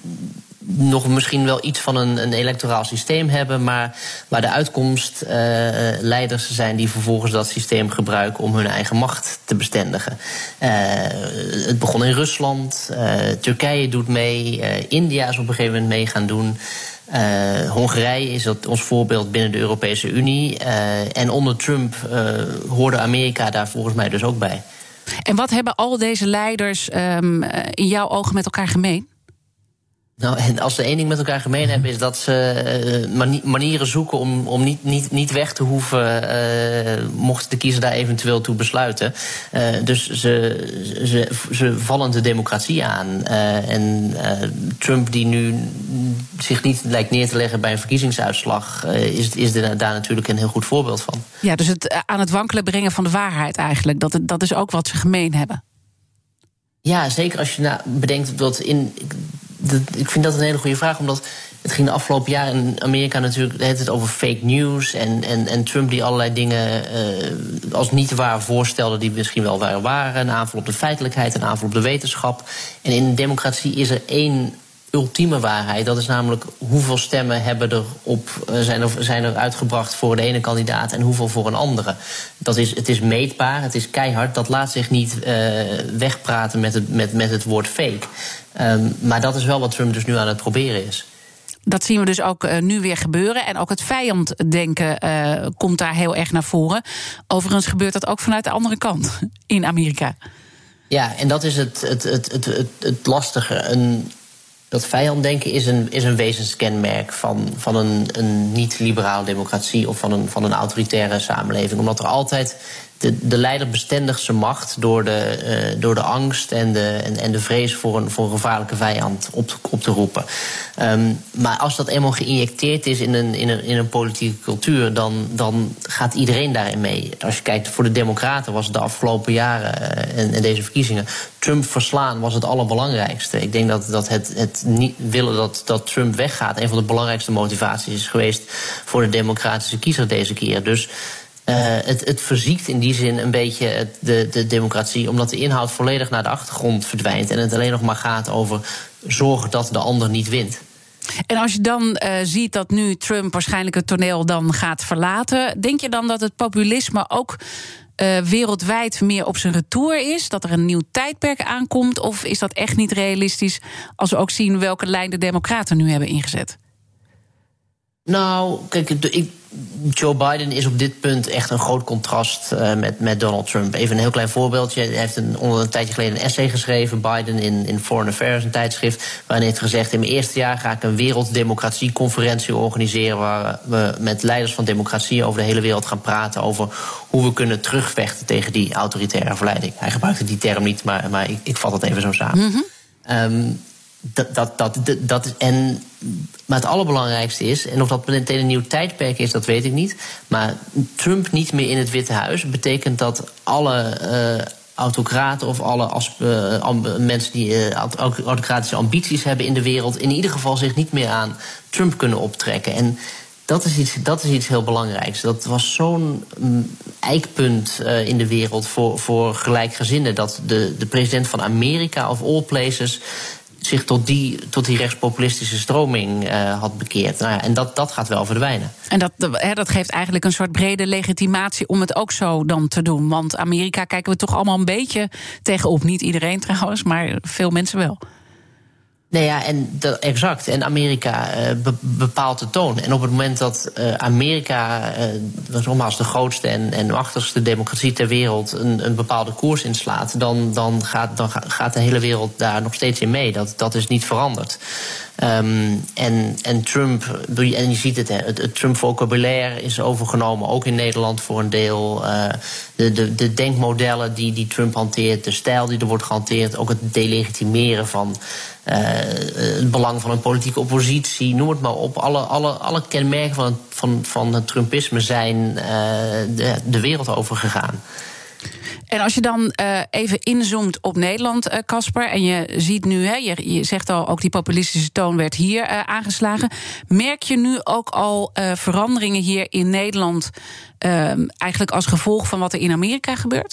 nog misschien wel iets van een, een electoraal systeem hebben, maar waar de uitkomst uh, leiders zijn die vervolgens dat systeem gebruiken om hun eigen macht te bestendigen. Uh, het begon in Rusland, uh, Turkije doet mee, uh, India is op een gegeven moment mee gaan doen. Uh, Hongarije is dat ons voorbeeld binnen de Europese Unie. Uh, en onder Trump uh, hoorde Amerika daar volgens mij dus ook bij. En wat hebben al deze leiders um, in jouw ogen met elkaar gemeen? Nou, en als ze één ding met elkaar gemeen hebben, is dat ze uh, manieren zoeken om, om niet, niet, niet weg te hoeven, uh, mocht de kiezer daar eventueel toe besluiten. Uh, dus ze, ze, ze vallen de democratie aan. Uh, en uh, Trump, die nu zich niet lijkt neer te leggen bij een verkiezingsuitslag, uh, is, is er daar natuurlijk een heel goed voorbeeld van. Ja, dus het aan het wankelen brengen van de waarheid eigenlijk, dat, dat is ook wat ze gemeen hebben. Ja, zeker als je nou bedenkt dat in. Ik vind dat een hele goede vraag, omdat het ging de afgelopen jaren in Amerika natuurlijk het over fake news en, en, en Trump die allerlei dingen uh, als niet waar voorstelde die misschien wel waar waren. Een aanval op de feitelijkheid, een aanval op de wetenschap. En in een democratie is er één ultieme waarheid. Dat is namelijk hoeveel stemmen hebben er op, uh, zijn, er, zijn er uitgebracht voor de ene kandidaat en hoeveel voor een andere. Dat is, het is meetbaar, het is keihard. Dat laat zich niet uh, wegpraten met het, met, met het woord fake. Um, maar dat is wel wat Trump dus nu aan het proberen is. Dat zien we dus ook uh, nu weer gebeuren. En ook het vijanddenken uh, komt daar heel erg naar voren. Overigens gebeurt dat ook vanuit de andere kant in Amerika. Ja, en dat is het, het, het, het, het, het lastige. Een, dat vijanddenken is een, is een wezenskenmerk van, van een, een niet-liberale democratie of van een, van een autoritaire samenleving. Omdat er altijd de, de leider bestendigt zijn macht door de, uh, door de angst en de, en, en de vrees voor een, voor een gevaarlijke vijand op, op te roepen. Um, maar als dat eenmaal geïnjecteerd is in een, in een, in een politieke cultuur, dan, dan gaat iedereen daarin mee. Als je kijkt, voor de Democraten was het de afgelopen jaren uh, en, en deze verkiezingen, Trump verslaan was het allerbelangrijkste. Ik denk dat, dat het, het niet willen dat, dat Trump weggaat een van de belangrijkste motivaties is geweest voor de democratische kiezer deze keer. Dus Uh, het, het verziekt in die zin een beetje het, de, de democratie, omdat de inhoud volledig naar de achtergrond verdwijnt en het alleen nog maar gaat over zorgen dat de ander niet wint. En als je dan uh, ziet dat nu Trump waarschijnlijk het toneel dan gaat verlaten, denk je dan dat het populisme ook uh, wereldwijd meer op zijn retour is? Dat er een nieuw tijdperk aankomt? Of is dat echt niet realistisch als we ook zien welke lijn de Democraten nu hebben ingezet? Nou, kijk, ik, Joe Biden is op dit punt echt een groot contrast uh, met, met Donald Trump. Even een heel klein voorbeeldje. Hij heeft een, onder een tijdje geleden een essay geschreven, Biden, in, in Foreign Affairs, een tijdschrift, waarin hij heeft gezegd: in mijn eerste jaar ga ik een werelddemocratieconferentie organiseren, waar we met leiders van democratieën over de hele wereld gaan praten over hoe we kunnen terugvechten tegen die autoritaire verleiding. Hij gebruikte die term niet, maar, maar ik, ik vat het even zo samen. Mm-hmm. Um, Dat, dat, dat, dat is, en, maar het allerbelangrijkste is, en of dat meteen een nieuw tijdperk is, dat weet ik niet, maar Trump niet meer in het Witte Huis betekent dat alle uh, autocraten of alle as, uh, amb, mensen die uh, autocratische ambities hebben in de wereld in ieder geval zich niet meer aan Trump kunnen optrekken. En dat is iets, dat is iets heel belangrijks. Dat was zo'n um, eikpunt uh, in de wereld voor, voor gelijkgezinden, dat de, de president van Amerika, of all places, zich tot die, tot die rechtspopulistische stroming uh, had bekeerd. Nou ja, en dat, dat gaat wel verdwijnen. En dat, he, dat geeft eigenlijk een soort brede legitimatie om het ook zo dan te doen. Want Amerika kijken we toch allemaal een beetje tegenop. Niet iedereen trouwens, maar veel mensen wel. Nee, ja, en dat, exact. En Amerika uh, be, bepaalt de toon. En op het moment dat uh, Amerika, uh, nogmaals de grootste en, en machtigste democratie ter wereld, een, een bepaalde koers inslaat, dan, dan, gaat, dan gaat de hele wereld daar nog steeds in mee. Dat, dat is niet veranderd. Um, en, en Trump, en je ziet het, het, het Trump-vocabulaire is overgenomen, ook in Nederland voor een deel. Uh, de, de, de denkmodellen die, die Trump hanteert, de stijl die er wordt gehanteerd, ook het delegitimeren van uh, het belang van een politieke oppositie, noem het maar op. Alle, alle, alle kenmerken van, van, van het Trumpisme zijn uh, de, de wereld overgegaan. En als je dan uh, even inzoomt op Nederland, Casper, uh, en je ziet nu, hè, je, je zegt al, ook die populistische toon werd hier uh, aangeslagen. Merk je nu ook al uh, veranderingen hier in Nederland, uh, eigenlijk als gevolg van wat er in Amerika gebeurt?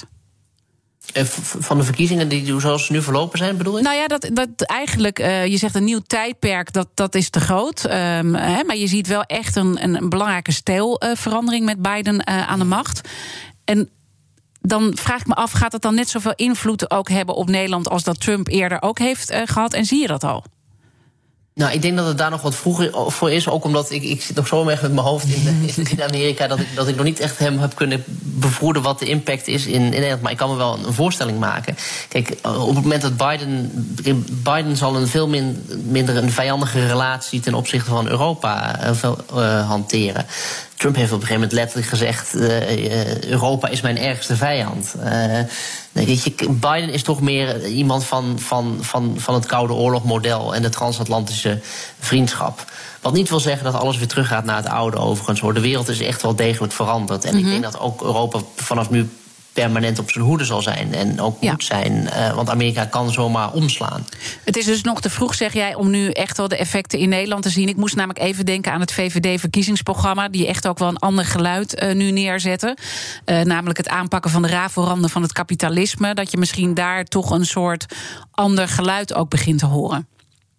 Van de verkiezingen die zoals ze nu verlopen zijn, bedoel je? Nou ja, dat, dat eigenlijk, uh, je zegt een nieuw tijdperk, dat, dat is te groot. Um, hè, maar je ziet wel echt een, een belangrijke stijlverandering uh, met Biden uh, aan de macht. En dan vraag ik me af, gaat het dan net zoveel invloed ook hebben op Nederland als dat Trump eerder ook heeft uh, gehad? En zie je dat al? Nou, ik denk dat het daar nog wat vroeger voor is. Ook omdat ik, ik zit nog zo erg met mijn hoofd in, in Amerika, dat ik, dat ik nog niet echt hem heb kunnen bevroeden wat de impact is in, in Nederland. Maar ik kan me wel een voorstelling maken. Kijk, op het moment dat Biden. Biden zal een veel min, minder een vijandige relatie ten opzichte van Europa uh, uh, hanteren. Trump heeft op een gegeven moment letterlijk gezegd: uh, Europa is mijn ergste vijand. Uh, weet je, Biden is toch meer iemand van, van, van, van het Koude Oorlog-model en de transatlantische vriendschap. Wat niet wil zeggen dat alles weer teruggaat naar het oude, overigens. Hoor. De wereld is echt wel degelijk veranderd. En mm-hmm. ik denk dat ook Europa vanaf nu permanent op zijn hoede zal zijn en ook ja. moet zijn. Uh, want Amerika kan zomaar omslaan. Het is dus nog te vroeg, zeg jij, om nu echt wel de effecten in Nederland te zien. Ik moest namelijk even denken aan het V V D-verkiezingsprogramma, die echt ook wel een ander geluid uh, nu neerzetten. Uh, namelijk het aanpakken van de rafelranden van het kapitalisme. Dat je misschien daar toch een soort ander geluid ook begint te horen.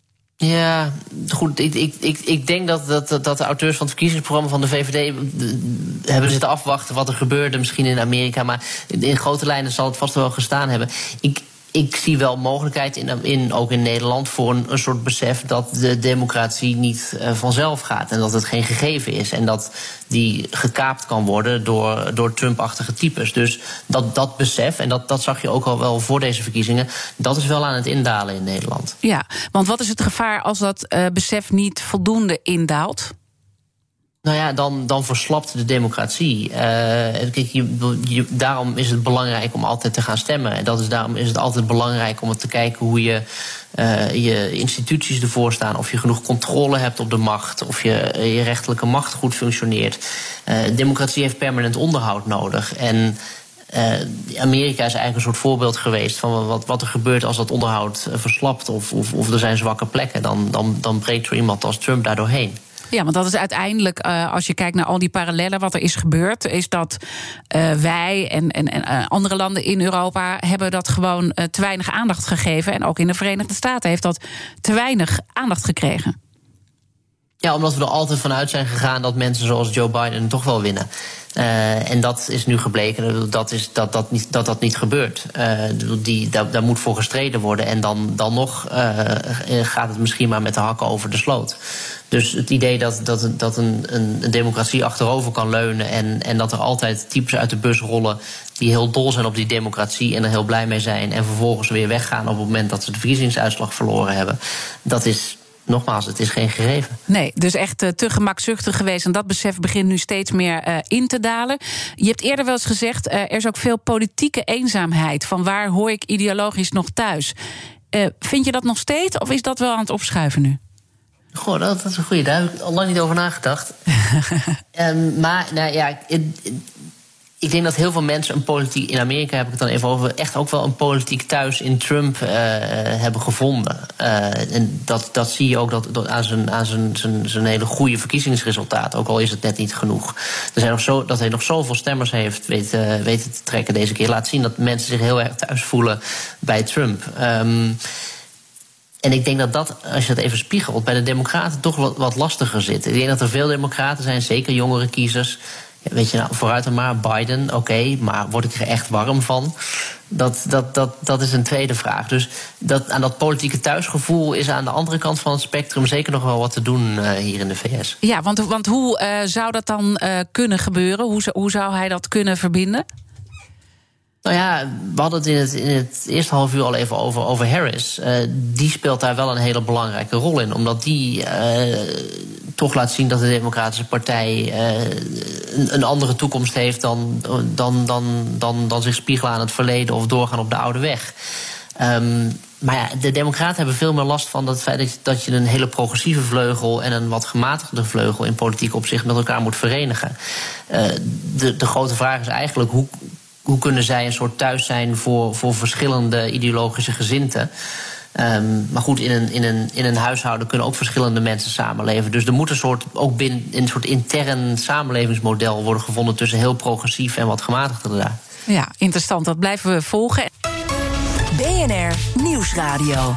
Ja, goed. Ik, ik, ik, ik denk dat, dat, dat de auteurs van het verkiezingsprogramma van de V V D hebben zitten afwachten wat er gebeurde, misschien in Amerika. Maar in grote lijnen zal het vast wel gestaan hebben. Ik, ik zie wel mogelijkheid, in, in, ook in Nederland, voor een, een soort besef dat de democratie niet uh, vanzelf gaat. En dat het geen gegeven is. En dat die gekaapt kan worden door, door Trump-achtige types. Dus dat, dat besef, en dat, dat zag je ook al wel voor deze verkiezingen, dat is wel aan het indalen in Nederland. Ja, want wat is het gevaar als dat uh, besef niet voldoende indaalt? Nou ja, dan, dan verslapt de democratie. Uh, kijk, je, je, daarom is het belangrijk om altijd te gaan stemmen. En dat is, daarom is het altijd belangrijk om te kijken hoe je uh, je instituties ervoor staan. Of je genoeg controle hebt op de macht. Of je, je rechterlijke macht goed functioneert. Uh, democratie heeft permanent onderhoud nodig. En Uh, Amerika is eigenlijk een soort voorbeeld geweest van wat, wat er gebeurt als dat onderhoud uh, verslapt of, of, of er zijn zwakke plekken. Dan, dan, dan breekt er iemand als Trump daar doorheen. Ja, want dat is uiteindelijk, uh, als je kijkt naar al die parallellen, wat er is gebeurd, is dat uh, wij en, en, en uh, andere landen in Europa hebben dat gewoon uh, te weinig aandacht gegeven. En ook in de Verenigde Staten heeft dat te weinig aandacht gekregen. Ja, omdat we er altijd vanuit zijn gegaan dat mensen zoals Joe Biden toch wel winnen. Uh, en dat is nu gebleken dat is, dat, dat, niet, dat dat niet gebeurt. Uh, die, daar, daar moet voor gestreden worden. En dan, dan nog uh, gaat het misschien maar met de hakken over de sloot. Dus het idee dat, dat, dat een, een democratie achterover kan leunen en, en dat er altijd types uit de bus rollen die heel dol zijn op die democratie en er heel blij mee zijn en vervolgens weer weggaan op het moment dat ze de verkiezingsuitslag verloren hebben, dat is... Nogmaals, het is geen gegeven. Nee, dus echt uh, te gemakzuchtig geweest. En dat besef begint nu steeds meer uh, in te dalen. Je hebt eerder wel eens gezegd, uh, er is ook veel politieke eenzaamheid. Van waar hoor ik ideologisch nog thuis? Uh, vind je dat nog steeds of is dat wel aan het opschuiven nu? Goh, dat, dat is een goede. Daar heb ik al lang niet over nagedacht. um, maar, nou ja... Het, het, Ik denk dat heel veel mensen een politiek... In Amerika heb ik het dan even over... echt ook wel een politiek thuis in Trump uh, hebben gevonden. Uh, en dat, dat zie je ook dat, dat aan, zijn, aan zijn, zijn, zijn hele goede verkiezingsresultaat. Ook al is het net niet genoeg. Er zijn nog zo, dat hij nog zoveel stemmers heeft weten, weten te trekken deze keer. Laat zien dat mensen zich heel erg thuis voelen bij Trump. Um, En ik denk dat dat, als je dat even spiegelt, bij de democraten toch wat, wat lastiger zit. Ik denk dat er veel democraten zijn, zeker jongere kiezers. Ja, weet je, nou, vooruit dan maar, Biden, oké, okay, maar word ik er echt warm van? Dat, dat, dat, dat is een tweede vraag. Dus dat, aan dat politieke thuisgevoel is aan de andere kant van het spectrum zeker nog wel wat te doen uh, hier in de V S. Ja, want, want hoe uh, zou dat dan uh, kunnen gebeuren? Hoe, hoe zou hij dat kunnen verbinden? Nou ja, we hadden het in het, in het eerste half uur al even over, over Harris. Uh, die speelt daar wel een hele belangrijke rol in. Omdat die uh, toch laat zien dat de Democratische Partij uh, een, een andere toekomst heeft dan, dan, dan, dan, dan zich spiegelen aan het verleden of doorgaan op de oude weg. Um, maar ja, de Democraten hebben veel meer last van het feit dat je, dat je een hele progressieve vleugel en een wat gematigde vleugel in politiek opzicht met elkaar moet verenigen. Uh, de, de grote vraag is eigenlijk hoe. Hoe kunnen zij een soort thuis zijn voor, voor verschillende ideologische gezindten? Um, maar goed, in een, in, een, in een huishouden kunnen ook verschillende mensen samenleven. Dus er moet een soort, ook binnen een soort intern samenlevingsmodel worden gevonden tussen heel progressief en wat gematigder daar. Ja, interessant. Dat blijven we volgen. B N R Nieuwsradio.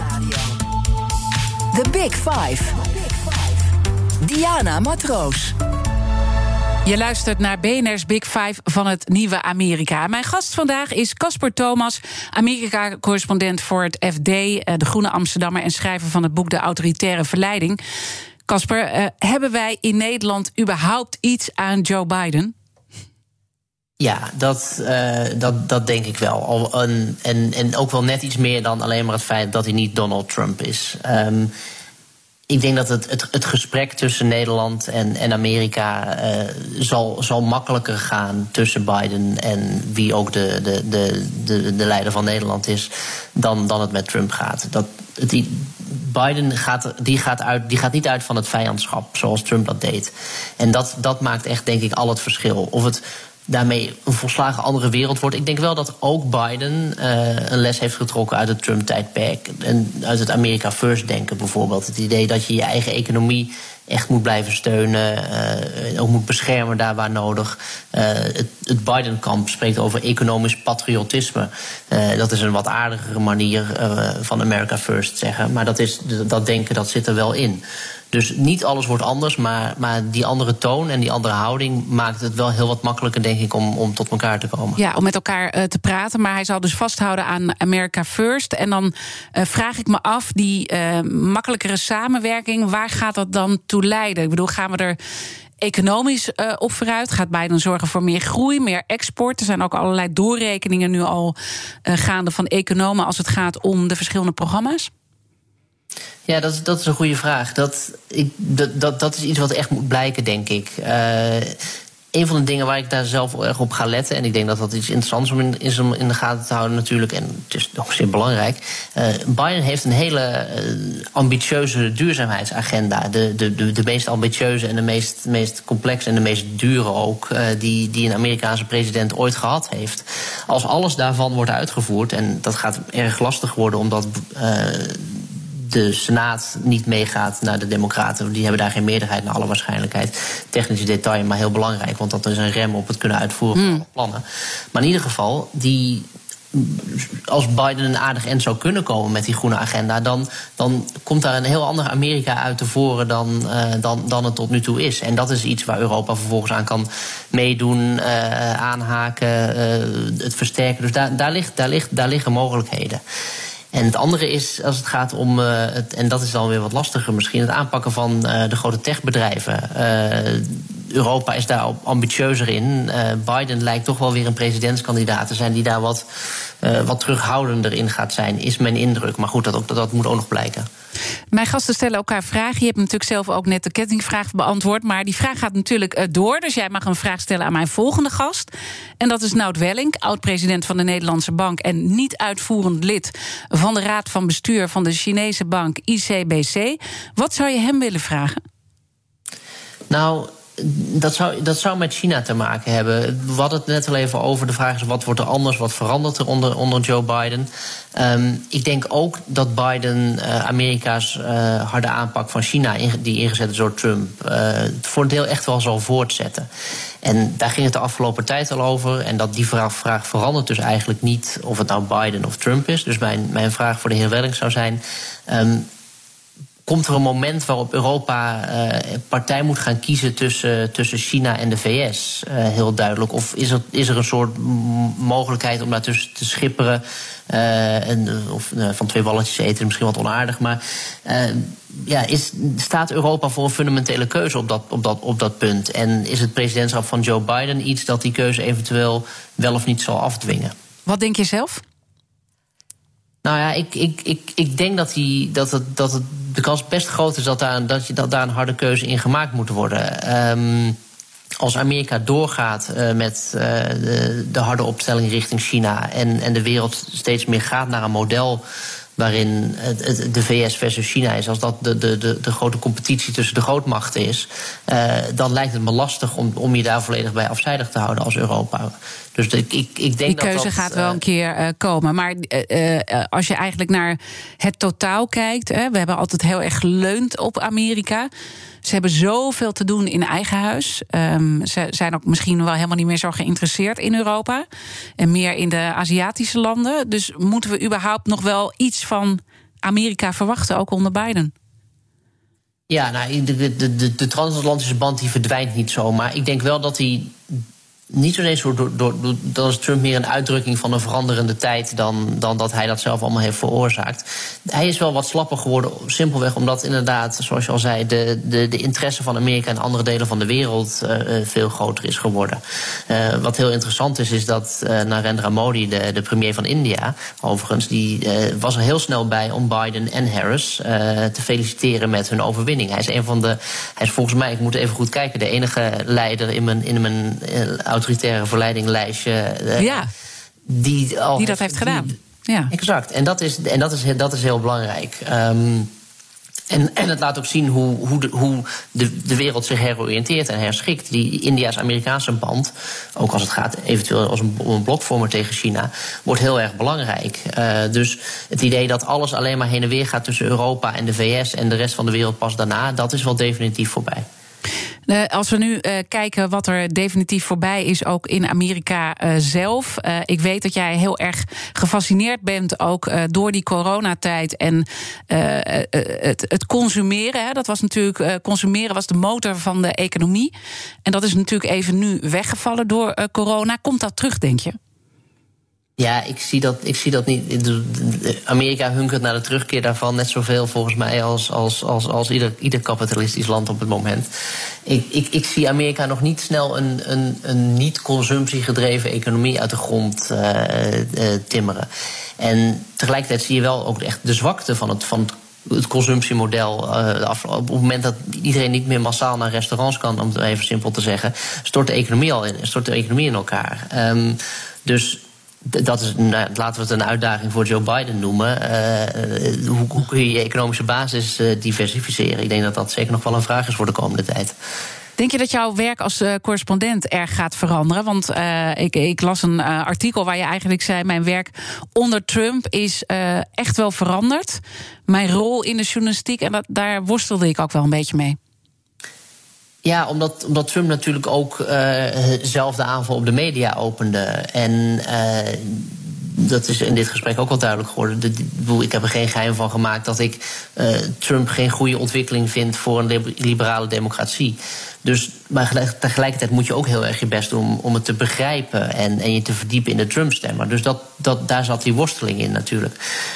The Big Five. Diana Matroos. Je luistert naar B N R's Big Five van het nieuwe Amerika. Mijn gast vandaag is Casper Thomas, Amerika-correspondent voor het F D, de Groene Amsterdammer en schrijver van het boek De Autoritaire Verleiding. Casper, uh, hebben wij in Nederland überhaupt iets aan Joe Biden? Ja, dat, uh, dat, dat denk ik wel. Al, en, en, en ook wel net iets meer dan alleen maar het feit dat hij niet Donald Trump is. Um, Ik denk dat het, het, het gesprek tussen Nederland en, en Amerika uh, zal, zal makkelijker gaan tussen Biden en wie ook de, de, de, de, de leider van Nederland is, dan, dan het met Trump gaat. Dat, het, die, Biden gaat, die gaat, uit, die gaat niet uit van het vijandschap zoals Trump dat deed. En dat, dat maakt echt, denk ik, al het verschil. Of het daarmee een volslagen andere wereld wordt. Ik denk wel dat ook Biden uh, een les heeft getrokken uit het Trump-tijdperk. En uit het America First denken bijvoorbeeld. Het idee dat je je eigen economie echt moet blijven steunen. Uh, ook moet beschermen daar waar nodig. Uh, het, het Biden-kamp spreekt over economisch patriotisme. Uh, dat is een wat aardigere manier uh, van America First zeggen. Maar dat, is, dat denken, dat zit er wel in. Dus niet alles wordt anders, maar, maar die andere toon en die andere houding maakt het wel heel wat makkelijker, denk ik, om, om tot elkaar te komen. Ja, om met elkaar uh, te praten, maar hij zal dus vasthouden aan America First. En dan uh, vraag ik me af, die uh, makkelijkere samenwerking, waar gaat dat dan toe leiden? Ik bedoel, gaan we er economisch uh, op vooruit? Gaat Biden zorgen voor meer groei, meer export? Er zijn ook allerlei doorrekeningen nu al uh, gaande van economen als het gaat om de verschillende programma's. Ja, dat is, dat is een goede vraag. Dat, ik, dat, dat, dat is iets wat echt moet blijken, denk ik. Uh, Een van de dingen waar ik daar zelf erg op ga letten, en ik denk dat dat iets interessants is om in de gaten te houden natuurlijk, en het is nog zeer belangrijk. Uh, Biden heeft een hele uh, ambitieuze duurzaamheidsagenda. De, de, de, de meest ambitieuze en de meest, meest complexe en de meest dure ook, uh, die, die een Amerikaanse president ooit gehad heeft. Als alles daarvan wordt uitgevoerd, en dat gaat erg lastig worden omdat Uh, de Senaat niet meegaat naar de Democraten. Die hebben daar geen meerderheid naar alle waarschijnlijkheid. Technische detail, maar heel belangrijk, want dat is een rem op het kunnen uitvoeren van alle plannen. Maar in ieder geval, die, als Biden een aardig eind zou kunnen komen met die groene agenda, dan, dan komt daar een heel ander Amerika uit te voren dan, uh, dan, dan het tot nu toe is. En dat is iets waar Europa vervolgens aan kan meedoen, uh, aanhaken, uh, het versterken. Dus daar, daar, ligt, daar, ligt, daar liggen mogelijkheden. En het andere is, als het gaat om, uh, het, en dat is dan weer wat lastiger misschien, het aanpakken van uh, de grote techbedrijven. Uh, Europa is daar ambitieuzer in. Uh, Biden lijkt toch wel weer een presidentskandidaat te zijn die daar wat, uh, wat terughoudender in gaat zijn, is mijn indruk. Maar goed, dat, ook, dat, dat moet ook nog blijken. Mijn gasten stellen elkaar vragen. Je hebt natuurlijk zelf ook net de kettingvraag beantwoord, maar die vraag gaat natuurlijk door. Dus jij mag een vraag stellen aan mijn volgende gast. En dat is Nout Welling, oud-president van de Nederlandse Bank en niet uitvoerend lid van de Raad van Bestuur van de Chinese bank I C B C. Wat zou je hem willen vragen? Nou, Dat zou, dat zou met China te maken hebben. We hadden het net al even over. De vraag is, wat wordt er anders? Wat verandert er onder, onder Joe Biden? Um, ik denk ook dat Biden uh, Amerika's uh, harde aanpak van China, die ingezet is door Trump, uh, voor een deel echt wel zal voortzetten. En daar ging het de afgelopen tijd al over. En dat die vraag, vraag verandert dus eigenlijk niet of het nou Biden of Trump is. Dus mijn, mijn vraag voor de heer Welling zou zijn, Um, komt er een moment waarop Europa uh, partij moet gaan kiezen tussen, tussen China en de V S? Uh, heel duidelijk. Of is er, is er een soort m- mogelijkheid om daartussen te schipperen? Uh, en, of uh, van twee balletjes eten, misschien wat onaardig. Maar uh, ja, is, staat Europa voor een fundamentele keuze op dat, op, dat, op dat punt? En is het presidentschap van Joe Biden iets dat die keuze eventueel wel of niet zal afdwingen? Wat denk je zelf? Nou ja, ik, ik, ik, ik denk dat, die, dat, het, dat het, de kans best groot is dat daar, dat, je, dat daar een harde keuze in gemaakt moet worden. Um, als Amerika doorgaat uh, met uh, de, de harde opstelling richting China en, en de wereld steeds meer gaat naar een model waarin het, het, de V S versus China is, als dat de, de, de, de grote competitie tussen de grootmachten is, uh, dan lijkt het me lastig om, om je daar volledig bij afzijdig te houden als Europa. Dus de, ik, ik, ik denk Die dat keuze dat, gaat wel een keer uh, komen. Maar uh, uh, als je eigenlijk naar het totaal kijkt, hè, we hebben altijd heel erg geleund op Amerika. Ze hebben zoveel te doen in eigen huis. Um, ze zijn ook misschien wel helemaal niet meer zo geïnteresseerd in Europa. En meer in de Aziatische landen. Dus moeten we überhaupt nog wel iets van Amerika verwachten, ook onder Biden? Ja, nou, de, de, de, de transatlantische band die verdwijnt niet zo. Maar ik denk wel dat die niet zo eens door, door, door, dan is Trump meer een uitdrukking van een veranderende tijd dan, dan dat hij dat zelf allemaal heeft veroorzaakt. Hij is wel wat slapper geworden, simpelweg omdat inderdaad, zoals je al zei, de, de, de interesse van Amerika in andere delen van de wereld uh, veel groter is geworden. Uh, wat heel interessant is, is dat uh, Narendra Modi, de, de premier van India, overigens, die uh, was er heel snel bij om Biden en Harris uh, te feliciteren met hun overwinning. Hij is een van de, hij is volgens mij, ik moet even goed kijken, de enige leider in mijn, in mijn uh, autoritaire verleidinglijstje Uh, ja, die, al die dat heeft, heeft gedaan. Die, ja. Exact. En dat is, en dat is, dat is heel belangrijk. Um, En, en het laat ook zien hoe, hoe, de, hoe de, de wereld zich heroriënteert en herschikt. Die India's-Amerikaanse band, ook als het gaat eventueel als een, een blokvormer tegen China, wordt heel erg belangrijk. Uh, dus het idee dat alles alleen maar heen en weer gaat tussen Europa en de V S en de rest van de wereld pas daarna, dat is wel definitief voorbij. Uh, als we nu uh, kijken wat er definitief voorbij is, ook in Amerika uh, zelf. Uh, ik weet dat jij heel erg gefascineerd bent ook uh, door die coronatijd en uh, uh, het, het consumeren. Hè. Dat was natuurlijk, uh, consumeren was de motor van de economie. En dat is natuurlijk even nu weggevallen door uh, corona. Komt dat terug, denk je? Ja, ik zie dat, ik zie dat niet. Amerika hunkert naar de terugkeer daarvan net zoveel volgens mij als, als, als, als ieder, ieder kapitalistisch land op het moment. Ik, ik, ik zie Amerika nog niet snel een, een, een niet-consumptiegedreven economie uit de grond uh, uh, timmeren. En tegelijkertijd zie je wel ook echt de zwakte van het, van het het consumptiemodel. Uh, op het moment dat iedereen niet meer massaal naar restaurants kan, om het even simpel te zeggen, stort de economie al in, stort de economie in elkaar. Um, dus dat is, nou, laten we het een uitdaging voor Joe Biden noemen. Uh, hoe, hoe kun je je economische basis uh, diversificeren? Ik denk dat dat zeker nog wel een vraag is voor de komende tijd. Denk je dat jouw werk als uh, correspondent erg gaat veranderen? Want uh, ik, ik las een uh, artikel waar je eigenlijk zei, mijn werk onder Trump is uh, echt wel veranderd. Mijn rol in de journalistiek, en dat, daar worstelde ik ook wel een beetje mee. Ja, omdat, omdat Trump natuurlijk ook uh, zelf de aanval op de media opende. En uh, dat is in dit gesprek ook wel duidelijk geworden. De, de, ik heb er geen geheim van gemaakt dat ik uh, Trump geen goede ontwikkeling vind voor een liberale democratie. Dus, maar tegelijkertijd moet je ook heel erg je best doen om, om het te begrijpen en, en je te verdiepen in de Trump-stemmer. Dus dat, dat, daar zat die worsteling in natuurlijk.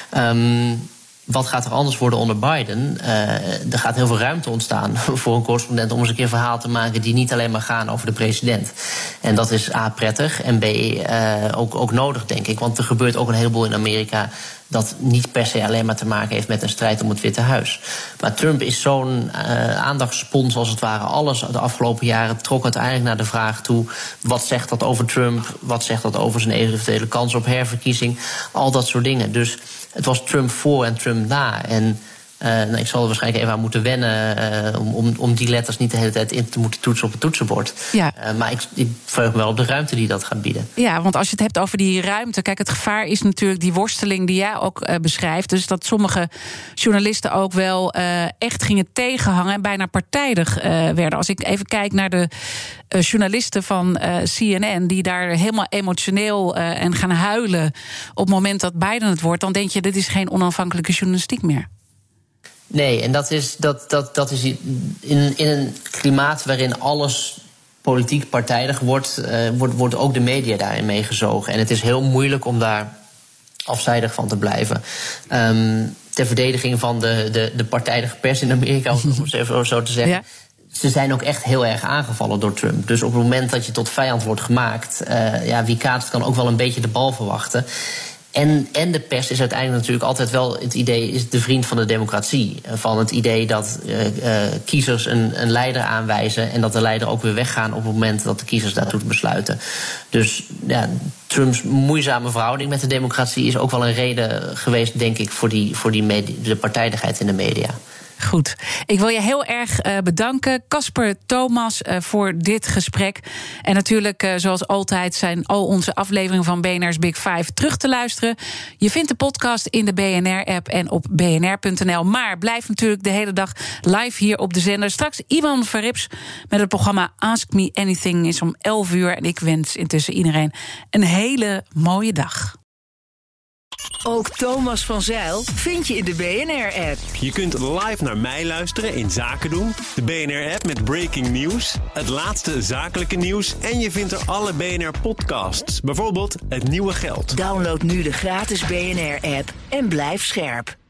Um, Wat gaat er anders worden onder Biden? Uh, er gaat heel veel ruimte ontstaan voor een correspondent om eens een keer een verhaal te maken die niet alleen maar gaan over de president. En dat is A, prettig en B, uh, ook, ook nodig, denk ik. Want er gebeurt ook een heleboel in Amerika dat niet per se alleen maar te maken heeft met een strijd om het Witte Huis. Maar Trump is zo'n uh, aandachtsspons als het ware. Alles de afgelopen jaren trok uiteindelijk naar de vraag toe, wat zegt dat over Trump? Wat zegt dat over zijn eventuele kans op herverkiezing? Al dat soort dingen. Dus het was Trump voor en Trump na. En uh, nou, ik zal er waarschijnlijk even aan moeten wennen uh, om, om, om die letters niet de hele tijd in te moeten toetsen op het toetsenbord. Ja. Uh, maar ik, ik verheug me wel op de ruimte die dat gaat bieden. Ja, want als je het hebt over die ruimte, kijk, het gevaar is natuurlijk die worsteling die jij ook uh, beschrijft. Dus dat sommige journalisten ook wel uh, echt gingen tegenhangen en bijna partijdig uh, werden. Als ik even kijk naar de uh, journalisten van uh, C N N die daar helemaal emotioneel uh, en gaan huilen op het moment dat Biden het wordt, dan denk je, dit is geen onafhankelijke journalistiek meer. Nee, en dat is, dat, dat, dat is in, in een klimaat waarin alles politiek partijdig wordt, uh, wordt, wordt ook de media daarin meegezogen. En het is heel moeilijk om daar afzijdig van te blijven. Um, ter verdediging van de, de, de partijdige pers in Amerika, om het even zo te zeggen. Ja. Ze zijn ook echt heel erg aangevallen door Trump. Dus op het moment dat je tot vijand wordt gemaakt, uh, ja, wie kaatst kan ook wel een beetje de bal verwachten. En, en de pers is uiteindelijk natuurlijk altijd wel het idee, is de vriend van de democratie. Van het idee dat uh, uh, kiezers een, een leider aanwijzen en dat de leider ook weer weggaan op het moment dat de kiezers daartoe besluiten. Dus ja, Trumps moeizame verhouding met de democratie is ook wel een reden geweest, denk ik, voor, die, voor die media, de partijdigheid in de media. Goed. Ik wil je heel erg uh, bedanken, Casper Thomas, uh, voor dit gesprek. En natuurlijk, uh, zoals altijd, zijn al onze afleveringen van B N R's Big Five terug te luisteren. Je vindt de podcast in de B N R-app en op b n r punt n l. Maar blijf natuurlijk de hele dag live hier op de zender. Straks Ivan Verrips met het programma Ask Me Anything is om elf uur. En ik wens intussen iedereen een hele mooie dag. Ook Thomas van Zijl vind je in de B N R-app. Je kunt live naar mij luisteren in Zaken doen, de B N R-app met breaking news, het laatste zakelijke nieuws en je vindt er alle B N R-podcasts, bijvoorbeeld Het Nieuwe Geld. Download nu de gratis B N R-app en blijf scherp.